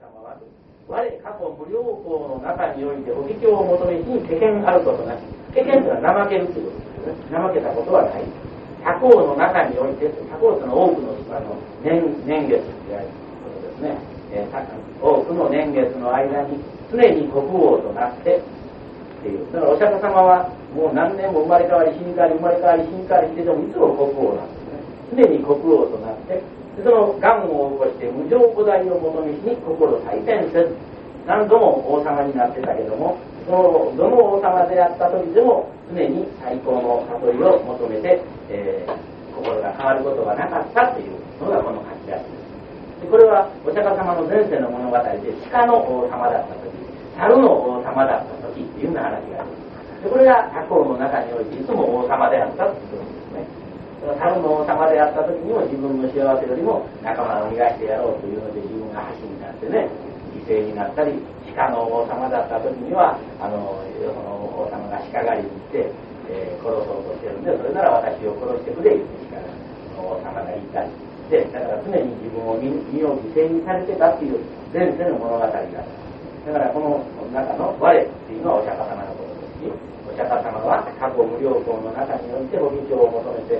様は、我過去無良好の中においてお義教を求めしに経験あることなし。経験というのは怠けるということですね。怠けたことはない。他校の中において、他校というのは多くの年月ということですね。多くの年月の間に常に国王となってっていう。だからお釈迦様はもう何年も生まれ変わり死に変わり生まれ変わり死に変わりしてでもいつも国王なんですね。常に国王となってその願を起こして無常五代を求めしに心再転せず何度も王様になってたけどもどの王様であった時でも常に最高の悟りを求めて、心が変わることがなかったというのがこの書き出しです。これはお釈迦様の前世の物語で鹿の王様だった時猿の王様だった時っていうような話があります。でこれが他校の中においていつも王様であったということですね。猿の王様であった時にも自分の幸せよりも仲間を逃がしてやろうというので自分が橋になってね犠牲になったり鹿の王様だった時にはその王様が鹿狩りに行って、殺そうとしてるんでそれなら私を殺してくれって鹿の王様が言ったりでだから常に自分を身を犠牲にされてたっていう前世の物語がある。だからこの中の我っていうのはお釈迦様のことですしお釈迦様は過去無良好の中において法義教を求めて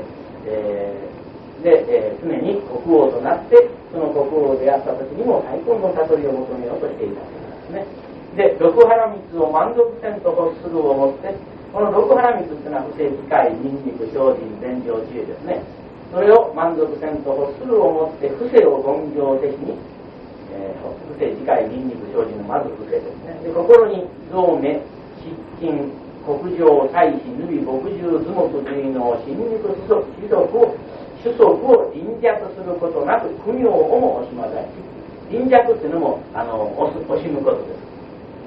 常に国王となってその国王であった時にも最高の悟りを求めようとしていたということですね。で六波羅蜜を満足せんと欲するをもってこの六波羅蜜というのは不正機械人肉精進禅定知恵ですね。それを満足せんと欲するをもって不正を根性的に、不正機械人肉精進のまず不正ですね。で心に増目失禁国上祭祀ぬび牧獣図木随能親肉主則を臨弱することなく苦行をも惜しまざり臨弱っていうのも惜しむことです。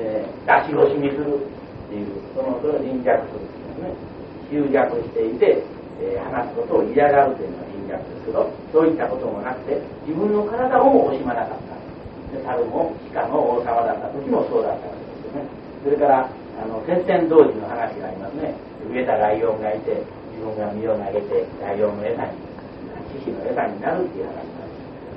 で出し惜しみするっていうそれを臨弱するっていうですね。執着していて、話すことを嫌がるというのは臨弱ですけどそういったこともなくて自分の体をも惜しまなかった。で猿も鹿の王様だった時もそうだったんですよね。それから先天童子の話がありますね。飢えたライオンがいて自分が身を投げてライオンの餌に獅子の餌になるっていう話なんです。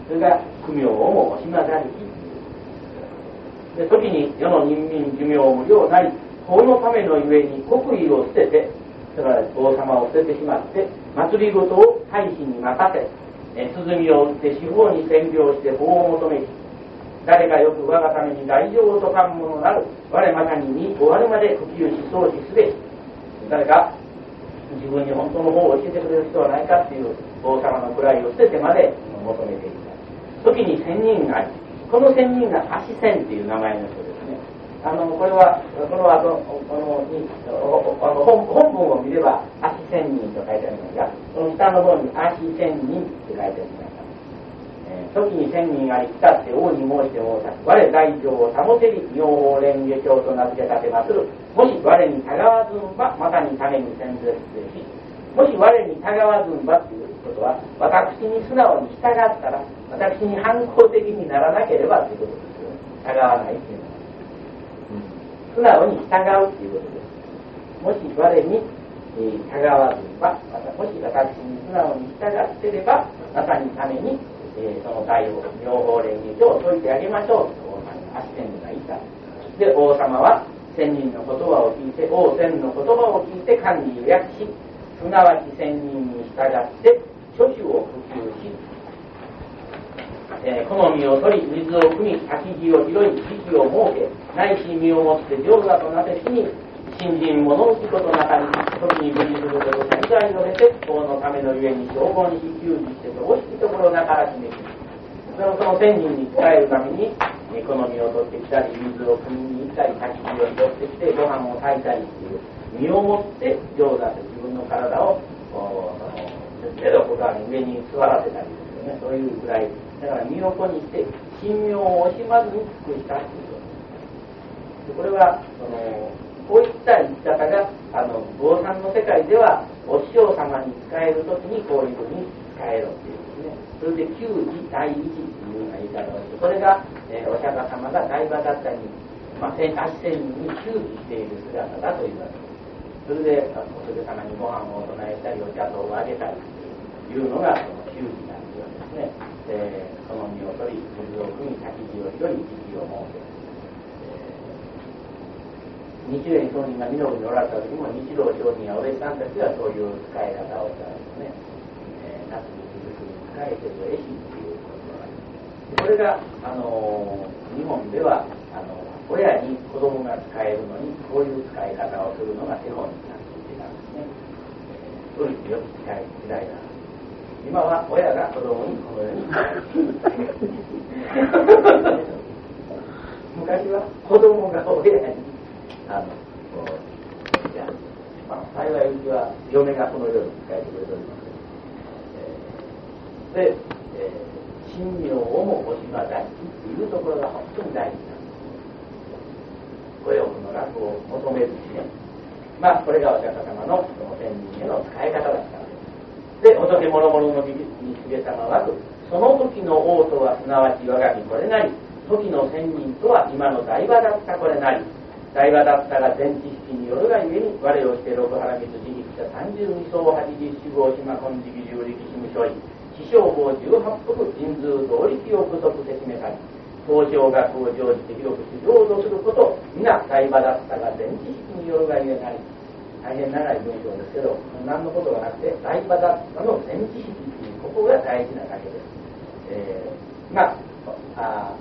それが苦行をも惜しまざりきで時に世の人民寿命無量なり法のためのゆえに国威を捨ててだから王様を捨ててしまって祭りごとを大使に任せ鼓を打って四方に占領して法を求めし誰かよく我がために大丈夫とかんものなる我まさに終わるまで普及し創始すべし誰か自分に本当の法を教えてくれる人はないかっていう王様の位を捨ててまで求めていた時に仙人がありこの仙人が足仙っていう名前の人ですね。これはこの後本文を見れば足仙人と書いてありますがこの下の方に足仙人って書いてあります。時に千人あり来たって王に申して申さず我大乗を保てり妙法蓮華経と名付け立てまするもし我にたがわずんばまたにために宣絶しもし我にたがわずんばということは私に素直に従ったら私に反抗的にならなければということですよね。たがわないというのは、素直に従うということです。もし我にたがわずんばもし私に素直に従ってればまたにためにその大法妙法蓮華経を説いてあげましょうと王様が足仙が言った。で王様は仙人の言葉を聞いて王仙の言葉を聞いて官に予約しすなわち仙人に従って諸種を普及し、好みを取り水を汲み焚き木を拾い時期を設けないし身をもって上座となせしに新人物置ことなかに時に無事することさ以外の鉄砲のためのゆえに消防に給仕してとおしきところなからしめきその仙人に使えるために好みを取ってきたり水を汲みに行ったり焚き火を拾ってきてご飯を炊いたりっていう身をもって上座で自分の体を江戸小川に上に座らせたりですよね。そういうぐらいだから身を粉にして神妙を惜しまずに尽くしたということでこれはこういった言い方が坊さんの世界ではお師匠様に仕えるときにこういうふうに仕えろっていうですね。それで旧次第一っていうような言い方をしてこれが、お釈迦様が大馬だったり、足仙人に救济している姿だというわけです。それでお仏様にご飯をお供えしたりお茶とをあげたりというのがその救济なんですよね。 ね、その身を取り水を汲み焚き火を拾い時を設け日蓮上人が身延におられた時も日露上人やお弟子さんたちはそういう使い方をしたんですね。夏に続くに使えてる絵師っていうことがあります。これが日本では親に子供が使えるのにこういう使い方をするのが手本になっていたんですね。古き良き時代だ。今は親が子供にこのように昔は子供が親に幸いうちは嫁がこのように使えてくれておりますで、神妙をもおしま大事というところが本当に大事なんです。ご養父の楽を求めるしね、これがお釈迦様のその天人への使い方だったわけです。で、仏諸々の美術に告げたまわく、その時の王とはすなわち我が身これなり、時の仙人とは今の大場だったこれなり、大場だったが全知識によるがゆえに、我をして六原水自力者32層80種号島金次義重力士無所意、師匠法18幅人数同力を不足せしめたり、東照学を常時的広く主浄土すること、皆大場だったが全知識によるがゆえなり。大変長い文章ですけど、何のことがなくて、大場だったの全知識というここが大事なだけです。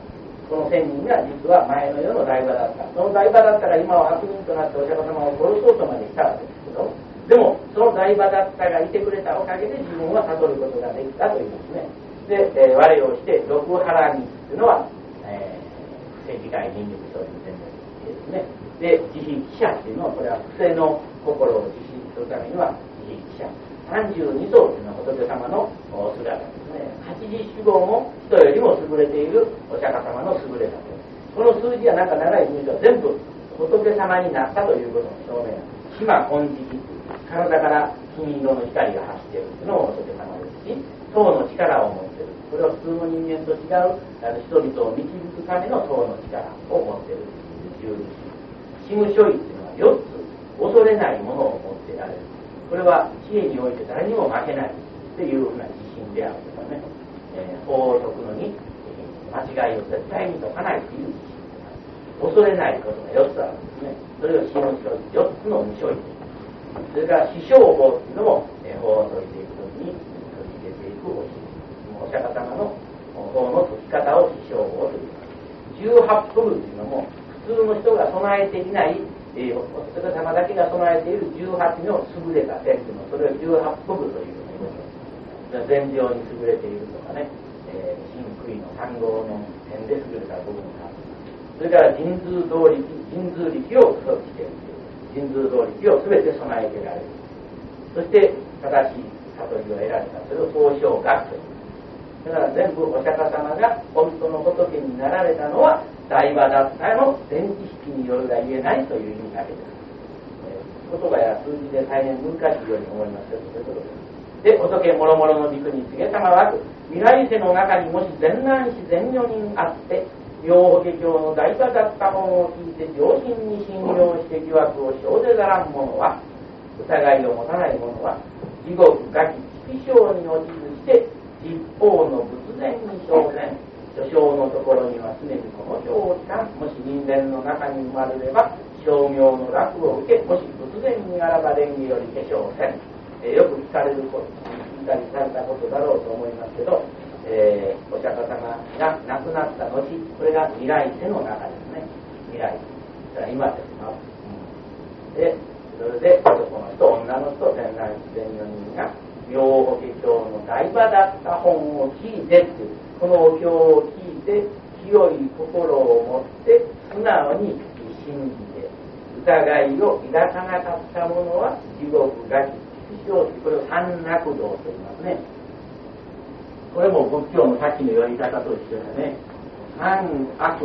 この仙人が実は前の世の大場だった。その大場だったら今は悪人となってお釈迦様を殺そうとまでしたわけですけど、でもその大場だったがいてくれたおかげで自分は悟ることができたというんですね。で、我をして六波羅蜜というのは、不正議会人力という点ですね。で、慈悲記者というのはこれは不正の心を自信するためには慈悲記者。32層というのは仏様の姿ですね。80種号も人よりも優れているお釈迦様の優れた点。この数字やなんか長い文章は全部仏様になったということの証明なんです。島金色、体から金色の光が発しているというのも仏様ですし、塔の力を持っている。これは普通の人間と違う人々を導くための塔の力を持っている十二支。死無所意というのは4つ恐れないものを持っていられる。これは知恵において誰にも負けないというふうな自信であるとかね、法を説くのに間違いを絶対に解かないという自信である。恐れないことが4つあるんですね。それが死無所意、4つの無所意です。それから師匠法というのも法を解いていくときに取り入れていくお釈迦様の法の解き方を師匠法といいます。18部というのも普通の人が備えていないお釈迦様だけが備えている18の優れた点というのをそれを18部というふうに言います。禅情に優れているとかね、真悔の単語の点で優れた部分がある。それから神通道力、神通力を不足している。神通道力を全て備えてられる。そして正しい悟りを得られた。それを総称学という。だから全部お釈迦様が本当の仏になられたのは大場だったの全知識によるが言えないという意味だけです。言葉や数字で大変難しいように思いますけど、そういうことです。で、仏もろもろの陸に告げたまわく、未来世の中にもし善男子善女人あって、妙法華経の大場だった本を聞いて上品に信用して疑惑を生ぜざらん者は、疑いを持たない者は、地獄餓鬼畜生に落ちずして、実法の仏前に昇然、序章のところには常にこの章を聞かん、もし人間の中に生まれれば称名の楽を受け、もし仏前にあらば蓮華より化粧せん、よく聞かれること、聞いたりされたことだろうと思いますけど、お釈迦様が亡くなった後、これが未来世の中ですね。未来世、今ですの、で、それで男の人、女の人、善男子善女人が妙法華経の大場だった本を聞いてっていう、このお経を聞いて清い心を持って素直に信じて疑いを抱かなかった者は地獄餓鬼畜生、これを三悪道と言いますね。これも仏教のさっきの呼び方と一緒だね。三悪、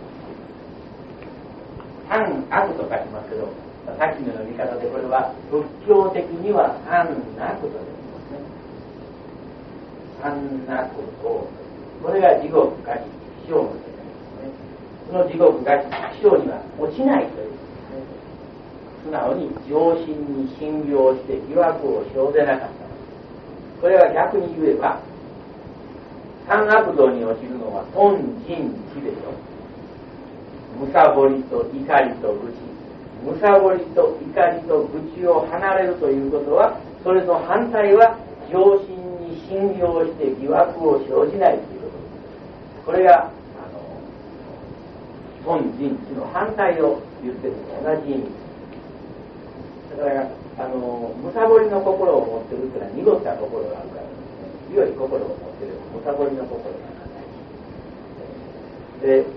三悪と書きますけど、さっきの呼び方でこれは仏教的には三悪と言いますね。三悪道、これが地獄餓鬼畜生の世界ですね。その地獄餓鬼畜生には落ちないというですね。素直に上心に信用して疑惑を生ぜなかった。これは逆に言えば三悪道に落ちるのは貪嗔痴でしょ。むさぼりと怒りと愚痴。むさぼりと怒りと愚痴を離れるということは、それの反対は上心に信用して疑惑を生じないということです。これが貪嗔痴の反対を言ってるのと同じ意味です。だからむさぼりの心を持ってるというのは濁った心があるからですね。良い心を持ってるむさぼりの心がない。で、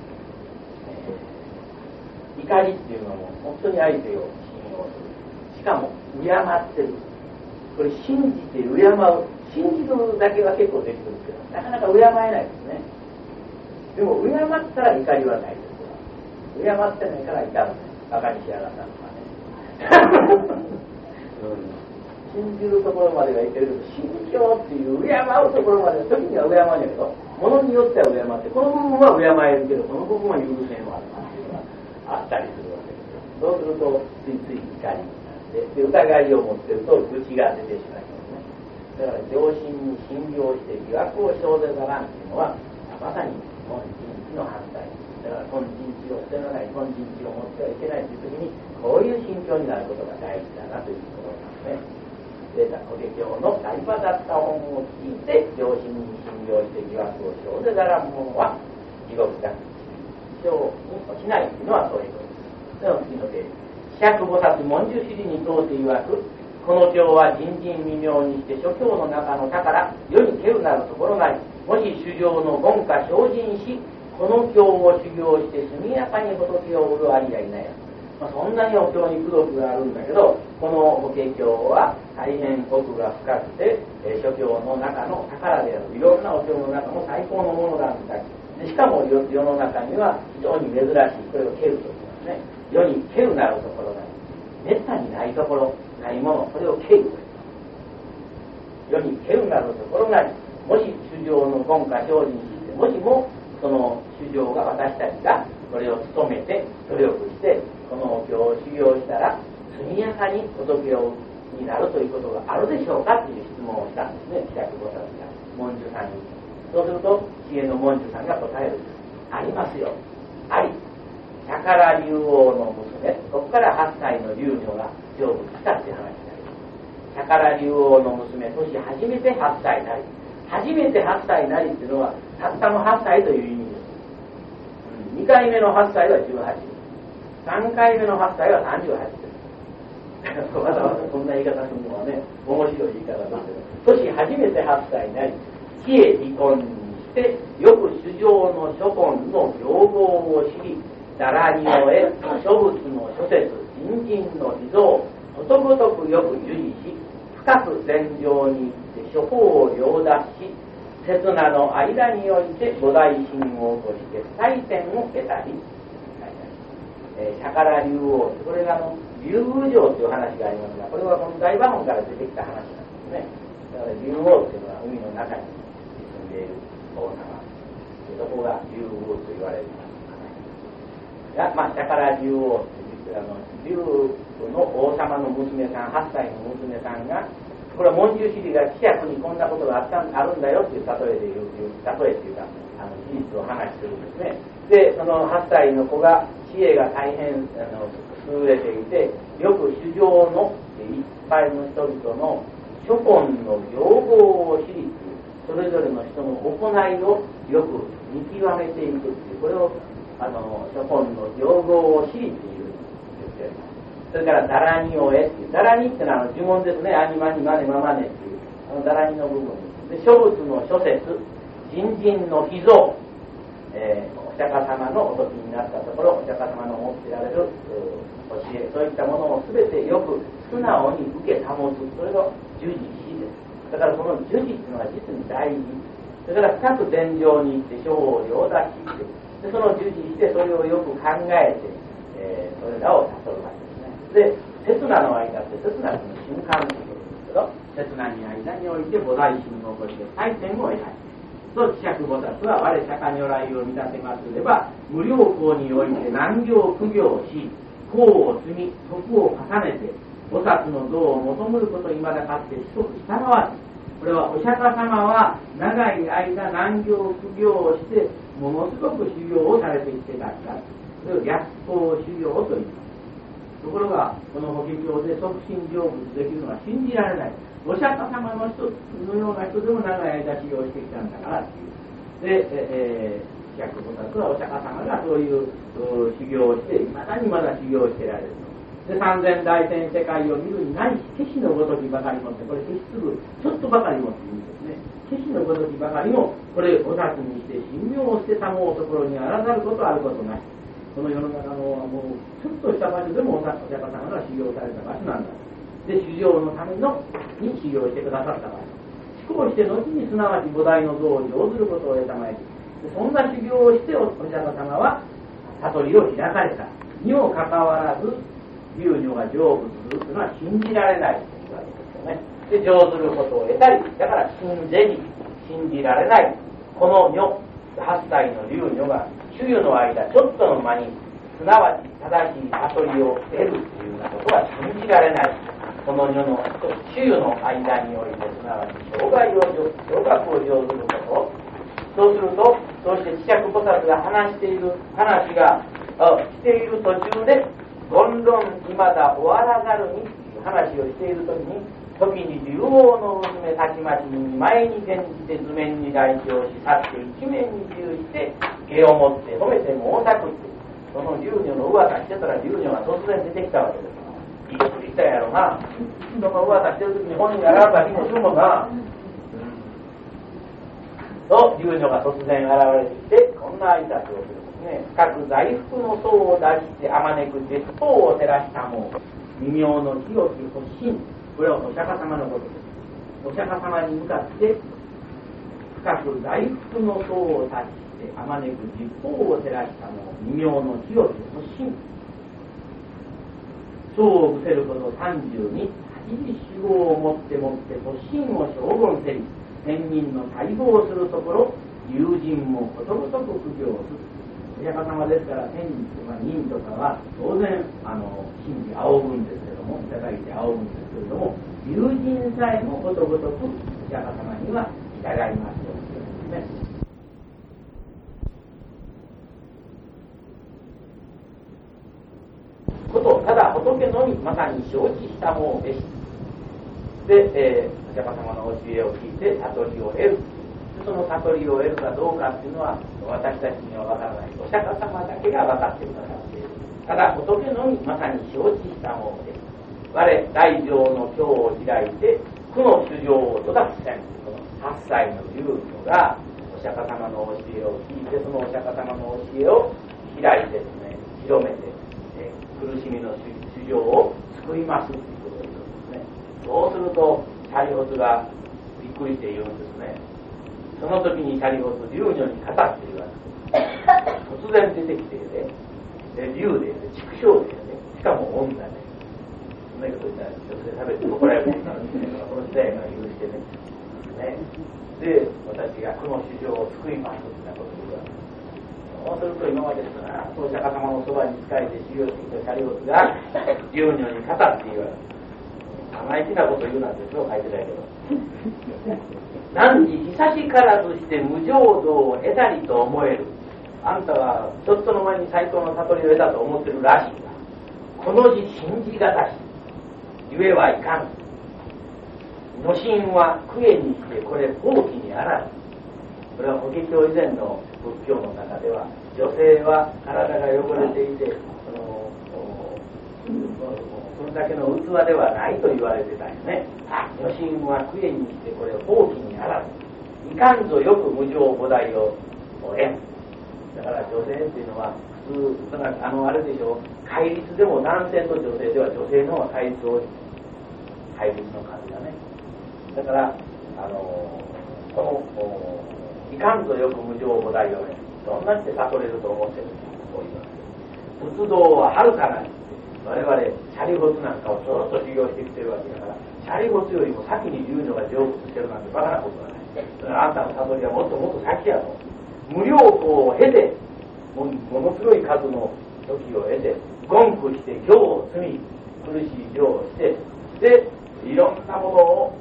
怒りっていうのも本当に相手を信用する。しかも敬ってる。これ信じて敬う。信じるだけは結構できるんですけど、なかなか敬えないですね。でも敬ったら怒りはないですから。敬ってないから怒る。バカにしやがったとかね。信じるところまではいけるけど、信教っていう敬うところまで時には敬うんやけど、物によっては敬って、この部分は敬えるけど、この部分は許せんわっていうのがあったりするわけですよ。そうするとついつい怒りになって、疑いを持ってると愚痴が出てしまいますね。だから上心に信用して疑惑を生ぜざらんっていうのはまさに貪嗔痴の反対。だから貪嗔痴を捨てない、貪嗔痴を持ってはいけないという時にこういう心境になることが大事だなというところなんですね。で、法華経の大場だった音を聞いて上心に信用して疑惑を生ぜざらん者は地獄だ。一生に落ちないというのはそういうことです。その次のページ。四百菩薩文殊師利に問うて曰く、この経は人人微妙にして諸経の中の宝、世に稀有なるところなり、もし衆生の言化精進し、この経を修行して速やかに仏を売るありやいなや。そんなにお経に功徳があるんだけど、この法華経は大変奥が深くて、諸経の中の宝である。いろんなお経の中の最高のものなんだ。でしかも世の中には非常に珍しい、これを稀有と言いますね。世に稀有なるところがめったにないところ、ないもの、これを稀有と言います。世に稀有なるところがもし衆生の言化精進して、もしもその衆生が私たちがこれを努めて努力してこのお経を修行したら速やかに仏になるということがあるでしょうかという質問をしたんですね。四百菩薩が文殊さんに。そうすると知恵の文殊さんが答える。ありますよ。あり。釈迦竜王の娘、ここから8歳の竜女が成仏したっていう話になります。釈迦竜王の娘、年初めて8歳なり。初めて8歳なりっていうのはたったの8歳という意味です。2回目の8歳は18、3回目の8歳は38です。わざわざこんな言い方するのはね、面白い言い方ですけど、年初めて8歳なり、知恵離婚にしてよく衆生の諸根の要望を知り、だらにを得諸仏の諸説人人の秘蔵ことごとくよく受理し、深く禅定に行って諸法を両脱し、刹那の間において五大心を起こして祭典を得たり、釈迦竜王、これが竜宮城という話がありますが、これはこの大馬門から出てきた話なんですね。だから竜王というのは海の中に住んでいる王様、そこが竜王と言われるが、釈迦竜王という竜の王様の娘さん、8歳の娘さんが、これは文殊師利が智者にこんなことがあるんだよっていう例えで言う、例えというか事実を話するんですね。で、その8歳の子が知恵が大変優れていて、よく衆生のいっぱいの人々の諸根の要望を知り、それぞれの人の行いをよく見極めていくっていう、これを諸根の要望を知りというふうに言っております。それからダラニを得っていう、ダラニっていうのは呪文ですね。アニマニマネママネっていうダラニの部分で、諸仏の諸説人人の秘蔵、お釈迦様のお時になったところ、お釈迦様の持ってられる教え、そういったものを全てよく素直に受け保つ、それが従事しです。だからその従事っていうのが実に大事。それから深く禅定に行って諸法を両脱し、でその従事してそれをよく考えて、それらを悟るわけですね。で、刹那の間って、刹那の瞬間ということですけど、刹那に間において菩提心を起こして祭典を得たい。と智釈菩薩は我釈迦如来を見立てますれば、無量行において難行苦行し、功を積み、徳を重ねて、菩薩の道を求むることにまだかって四国従わず、 これはお釈迦様は長い間難行苦行をしてものすごく修行をされてきてたんだ。それを逆行修行と言います。ところがこの法華経で即身成仏できるのは信じられない。お釈迦様の人のような人でも長い間修行してきたんだからっていう。で、釈迦菩薩はお釈迦様がそういう修行をしていまだにまだ修行をしてられると。で、三千大千世界を見るにないし消しのごときばかりもって、これ消しすぐちょっとばかりもって言うんですね。消しのごときばかりもこれお察にして神妙をしてたもうところにあらざることあることなし。この世の中のもうちょっとした場所でもお釈迦様が修行された場所なんだ。で、修行のためのに修行してくださった場所。思考して後にすなわち菩提の像を上ずることを得たまえで、そんな修行をしてお釈迦様は悟りを開かれたにもかかわらず、流女が成仏するというのは信じられないというわけですよね。で、成ずることを得たり、だから信じられない。この女、8歳の流女が周遊の間ちょっとの間にすなわち正しい悟りを得るというようなことは信じられない。この世の周遊の間においてすなわち小学を成就すること。そうすると、そうして智釈菩薩が話している話がしている途中で言論未だ終わらざるにという話をしている時に竜王の娘たちまちに前に転じて図面に来場し去って一面に従して毛を持って褒めても大たくって、その竜女の噂してたら竜女が突然出てきたわけです。びっくりしたやろな。その噂してる時に本人が現れた気もするもんな。と竜女が突然現れてきてこんな挨拶をするんですね。各財福の塔を出してあまねく鉄塔を照らしたも微妙の清き発心。これはお釈迦様のことです。お釈迦様に向かって深く大福の塔を立ちしてあまねく十方を照らしたも微妙の清き発心。そうを伏せること30に八時守護をもって発心を将軍せり天人の待望するところ友人もことごとく苦行する。お釈迦様ですから天人とか人とかは当然真理仰ぐんですけども、いただいて仰ぐんですけれども、友人さえもことごとくお釈迦様には従いますよというですね。ことただ仏のみまさに承知したものでし。で、お釈迦様の教えを聞いて悟りを得る。その悟りを得るかどうかっていうのは私たちには分からない。お釈迦様だけが分かってくださっている。ただ仏のみまさに承知したものです。我大乗の経を開いて苦の主情を育つせん。この8歳の竜女がお釈迦様の教えを聞いて、そのお釈迦様の教えを開いてですね、広めて、苦しみの主情を救いますということを言うんですね。そうするとシャリオツがびっくりして言うんですね。その時にシャリオツ竜女に語って言われて、突然出てきてね、竜で畜生でね、しかも女で、そんなこと言ったら女性食べて怒られることになるんですけど、この時代が許してね。で、私がこの主情を救いますというようなことを言うわけです。そうすると今までお釈迦様のそばに仕えて修行してきたシャリオツが竜女に語って言われる。生意気なこと言うなんてそう書いてないけど。何時久しからずして無浄土を得たりと思える。あんたはちょっとの前に最高の悟りを得たと思ってるらしいが、この字信じがたし、ゆえはいかん。の心は苦えにしてこれ放棄にあらず。これは法華経以前の仏教の中では、女性は体が汚れていてそれだけの器ではないと言われてたんですね。女心は苦えにしてこれ放棄にあらず。いかんぞよく無常菩提を得ん。だから女性っていうのは普通だからあれでしょう、戒律でも男性と女性では女性の方が戒律多い。戒律の数がね。だからこのいかんぞよく無常菩提を得ん。どんなして悟れると思ってるんですか。そういうわけです。仏道は遥かなり。我々シャリゴツなんかをずっと修行してきてるわけだから、シャリゴツよりも先に竜女が成仏してるなんてバカなことはない。だからあんたの悟りはもっともっと先やと。無量法を経てものすごい数の時を経て権苦して行を積み苦しい行をして、でいろんなものを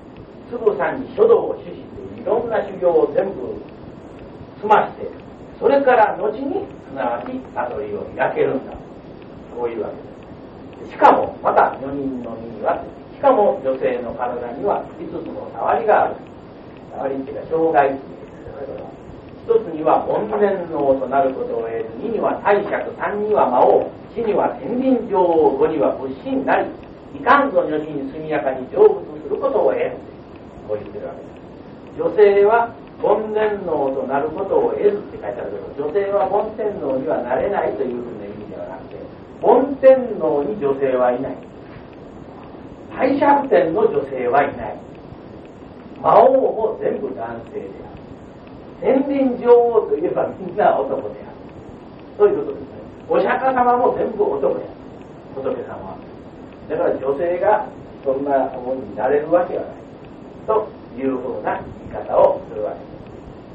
つぶさに書道を主していろんな修行を全部済まして、それから後にすなわち悟りを開けるんだ、そういうわけです。しかもまた女人の身には、しかも女性の体には5つの触りがある。触りっていうか障害っていうんです。一つには煩悩能となることを得ず、二には大釈、三には魔王、四には天輪女王、五には仏心なり、いかんぞ女人に速やかに成仏することを得る。こう言ってるわけです。女性は煩悩能となることを得ずって書いてあるけど、女性は煩悩能にはなれないというふうな意味ではなくて、煩悩能に女性はいない。大釈天の女性はいない。魔王も全部男性である。天輪女王といえばみんな男である。そういうことですね。お釈迦様も全部男である。仏様は。だから女性がそんなものになれるわけはない。というふうな言い方をするわけです。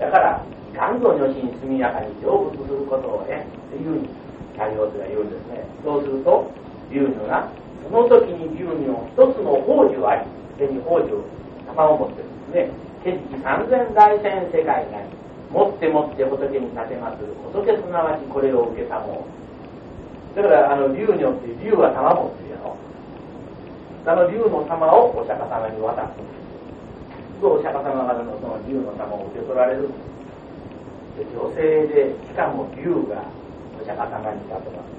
だから、いかんぞ女心速やかに成仏することをね、というふうにキャリオスが言うんですね。そうすると、龍女が、その時に龍女の一つの宝珠あり、手に宝珠を玉を持ってるんですね。手引き三千大千世界なり、もってもって仏に立てまする仏、すなわちこれを受けたもう。だから龍女って龍は玉持ってるやろ。龍の玉をお釈迦様に渡す。お釈迦様がその龍の玉を受け取られる。で女性でしかも龍がお釈迦様に立てます。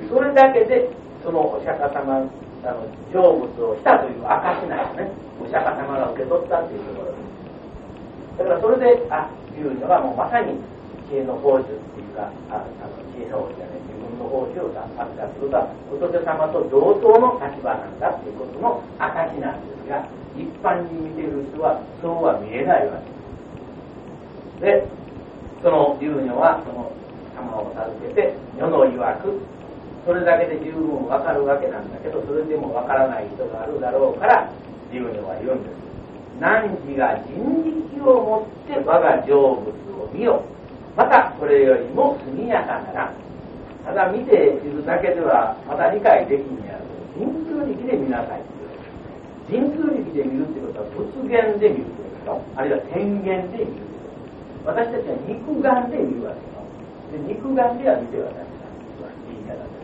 それだけでそのお釈迦様成仏をしたという証なんですね。お釈迦様が受け取ったというところです。だからそれで龍女はもうまさに知恵の宝珠っていうか知恵の宝珠じゃない、自分の宝珠を預かっていることは仏様と同等の立場なんだということの証なんですが、一般に見ている人はそうは見えないわけです。でその龍女はその玉を授けて、世の曰くそれだけで十分わかるわけなんだけど、それでもわからない人があるだろうから龍女は言うんです。汝が人力をもって我が成仏を見よ。またこれよりも速やかなら、ただ見ているだけではまだ理解できんやろ。神通力で見なさいっていう。神通力で見るってことは仏言で見るってことよ。あるいは天言で見るってこと。私たちは肉眼で見るわけよ。で肉眼では見てはない。いい方です。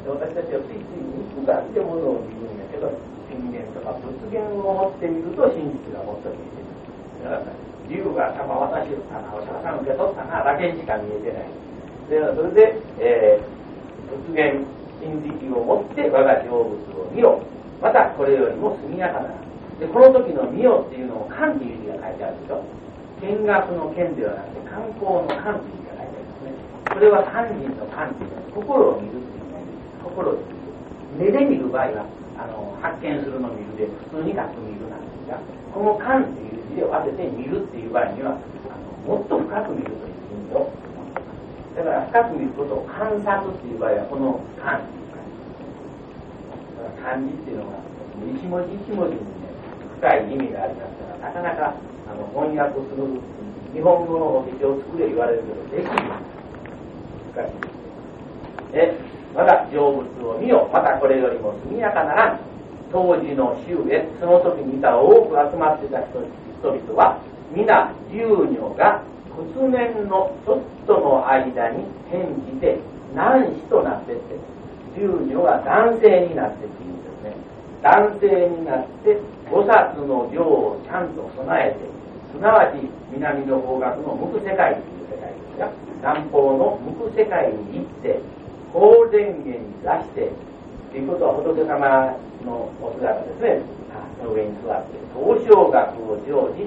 私たちはついつい肉眼でものを見るんだけど、天言とか仏言を持ってみると真実がもっと見えてくる。だから龍が玉渡しをお釈迦さん受け取ったなだけにしか見えてない。でそれで、仏言真力を持って我が成仏を見よ。またこれよりも速やかな。でこの時の見よっていうのを観っていう字が書いてあるでしょ。見学の見ではなくて観光の観っていう字が書いてあるんですね。それは観人の観っていうのは心を見るっていうのに心で見る。目で見る場合は発見するのを見るで普通に書く見るなんですが、この観っていう字を当てて見るっていう場合にはもっと深く見るという意味をだから深く見ることを観察っていう場合はこの観っていう漢字っていうのが一文字一文字にね深い意味がありますから、なかなか翻訳する日本語のお手帳を作れ言われるけどできない。難しいです。まだ成仏を見よ。またこれよりも速やかなら当時の衆へ、その時にいた多く集まっていた人々は皆龍女が仏面のちょっとの間に転じて男子となっていって、龍女が男性になっていくんですね。男性になって菩薩の行をちゃんと備えて、すなわち南の方角の無垢世界という世界ですが、南方の無垢世界に行って法蓮華に出してということは仏様のお姿ですね。その上に座って東照学を成就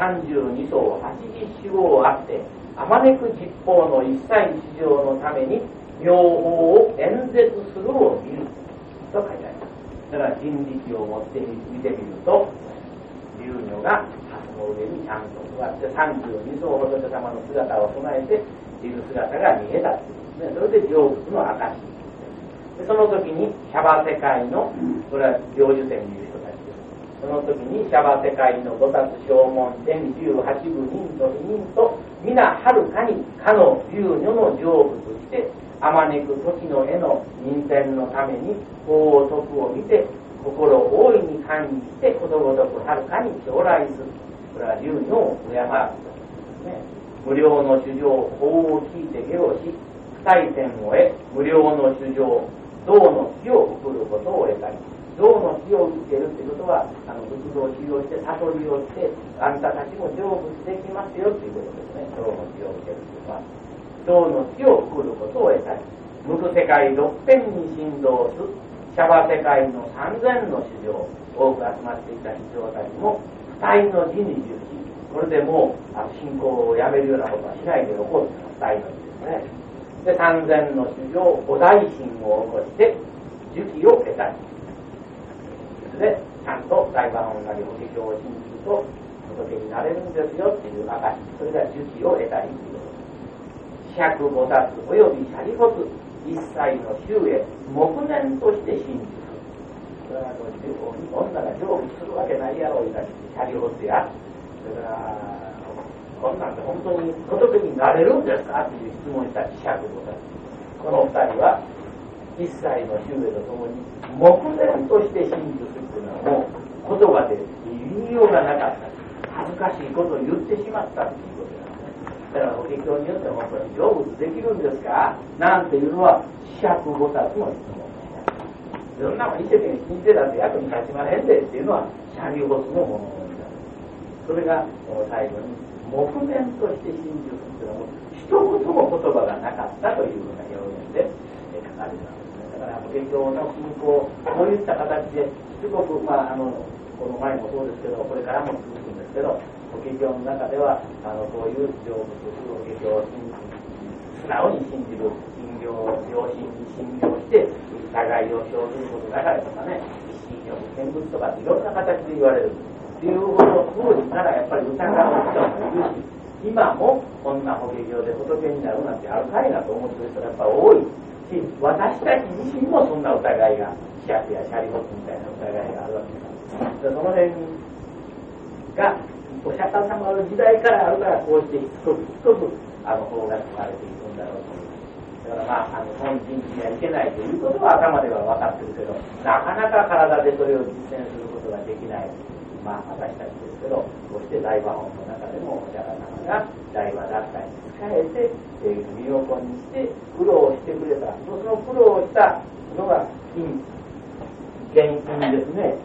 32層80種をあってあまねく実法の一切史上のために妙法を演説するを見ると書いてあります。だから人力を持って見てみると龍女が蓮の上にちゃんと座って32層仏様の姿を備えている姿が見えたというそれで成仏の証で、その時にシャバ世界のこれは領受天にいる人たちです。その時にシャバ世界の菩薩正門天18部人と異人と皆はるかにかの龍女の成仏してあまねく時の絵の人天のために法を徳を見て心を大いに感じてことごとくはるかに将来する。これは龍女を敬うことですね。無料の主情法を聞いて下をし、不退転を得、無料の主情道の死を送ることを得たり、道の死を受けるということは仏道を修行して悟りをしてあんたたちも成仏できますよということですね。道の死を受けるというのは道の死を送ることを得たり、無垢世界六遍に振動すシャバ世界の3000の主情多く集まっていた主情たちも不退の字に重視、これでもう信仰をやめるようなことはしないでおこうというのが不退の字ですね。で3000の主情お大心を起こして寿気を得たりで、ちゃんと大盤音なり法華経を信じると仏になれるんですよっていう証、それが寿気を得たりということです。釈菩薩およびシャリホツ一切の宗へ黙念として信じる。それは女が成仏するわけないやろう、シャリホツや、それからこんなんで本当に仏になれるんですかっていう質問した釈菩薩。この二人は一切の宗へとともに黙然として信じるというのはもう言葉で言いようがなかった。恥ずかしいことを言ってしまったということなんですね。だから法華経によって本当に成仏できるんですかなんていうのは釈菩薩の質問でした。そんなもん一生懸命信じてたって役に立ちまへんでっていうのはシャリホツのものなんです。それが最後に黙然として信じるというのは一言も言葉がなかったというような表現で書かれています。だから法華経の信仰こういった形ですごく、この前もそうですけどこれからも続くんですけど、法華経の中ではこういう成仏する法華経を素直に信じる良心に信用して疑いを生ずることだからとかね、一心よく見物とかいろんな形で言われるというほど当時からやっぱり疑う人もいるし、今もこんな法華経で仏になるなんてあるかいなと思ってる人がやっぱ多いし、私たち自身もそんな疑いが釈やシャリホツみたいな疑いがあるわけです。その辺がお釈迦様の時代からあるからこうして一つ一つ法が使われていくんだろうと思います。だから本人にはいけないということは頭では分かってるけど、なかなか体でそれを実践することができない私たちですけど、こうして大和本の中でもお釈迦様が大和脱退に仕えて身を粉にして苦労をしてくれた。その苦労をしたのが現金ですね。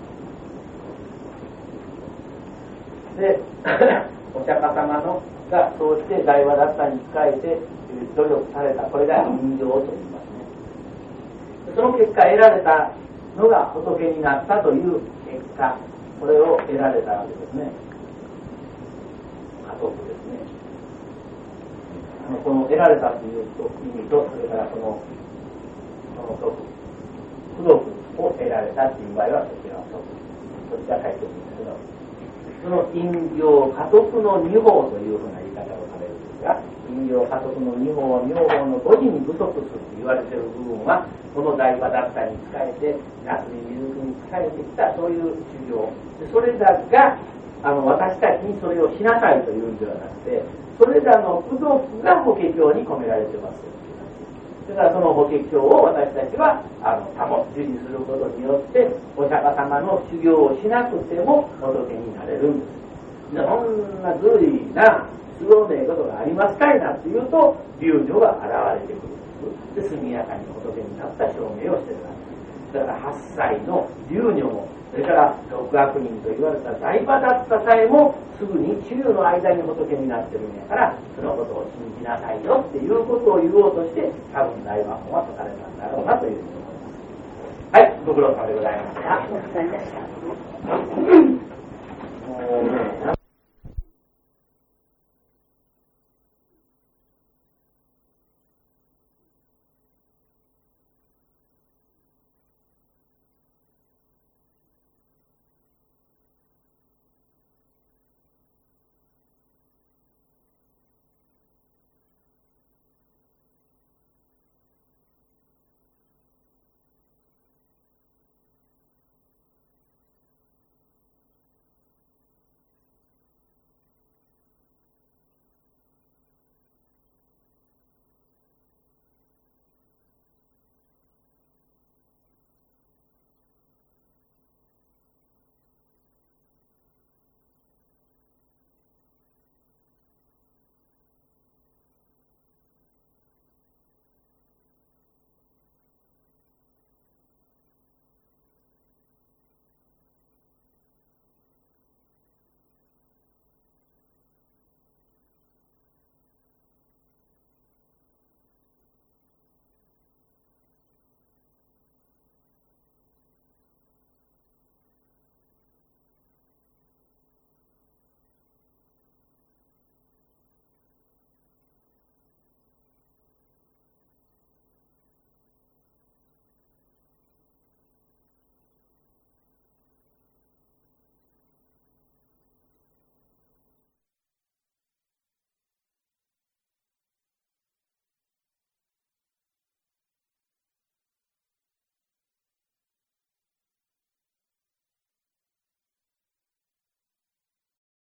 でお釈迦様のがそうして大和脱退に仕えて努力された、これが人情と言いますね。その結果得られたのが仏になったという結果、これを得られたわけですね。家督ですね。この得られたという意味と、それからその徳、功徳を得られたという場合はこちらの徳、こちら書いておるんですけど、その因行家督の二法というふうな言い方をされるんですが、因行家督の二法は妙法の5時に不足すると言われている部分は、この大和脱退に仕えて夏に水に仕えてきたそういう修行で、それらが私たちにそれをしなさいというんではなくて、それらの功徳が法華経に込められています。だからその法華経を私たちは受持することによってお釈迦様の修行をしなくても仏になれるんです。そんなずるいな都合のいいことがありますかいなっていうと龍女が現れてくる。で速やかに仏になった証明をしているわけです。だから8歳の龍女も、それから六悪人と言われた大馬だったさえもすぐに中の間に仏になってるんやから、そのことを信じなさいよっていうことを言おうとして多分大和本は説かれたんだろうなというふうに思います。はい、ご苦労様でございました。